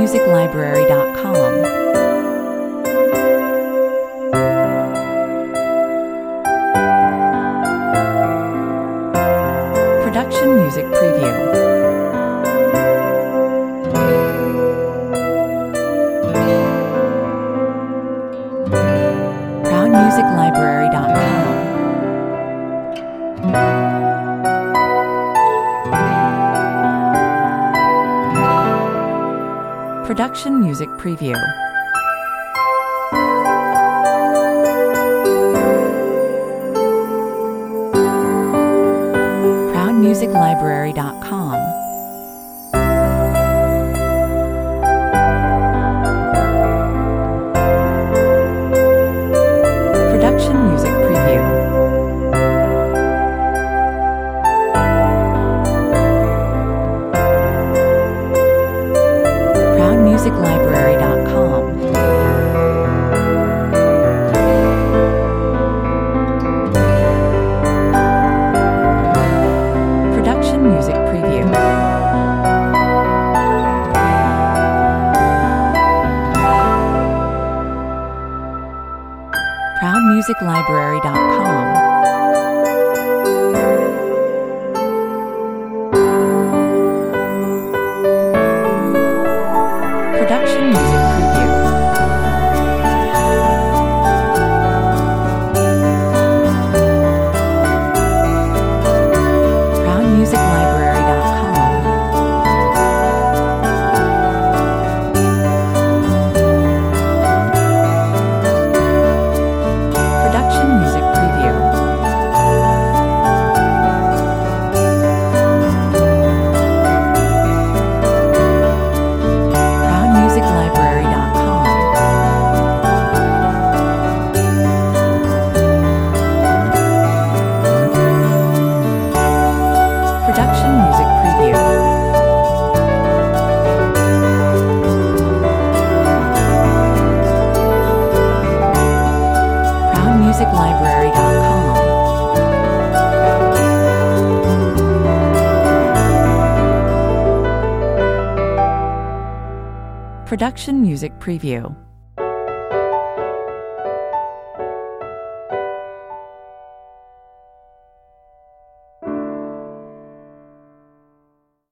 ProudMusicLibrary.com. Production Music Preview. ProudMusicLibrary.com. Production Music Preview. ProudMusicLibrary.com. Production Music Preview. ProudMusicLibrary.com. Production Music Preview. ProudMusicLibrary.com. Production Music Preview. ProudMusicLibrary.com. Production Music Preview. ProudMusicLibrary.com. Production Music Preview. ProudMusicLibrary.com. Production Music Preview.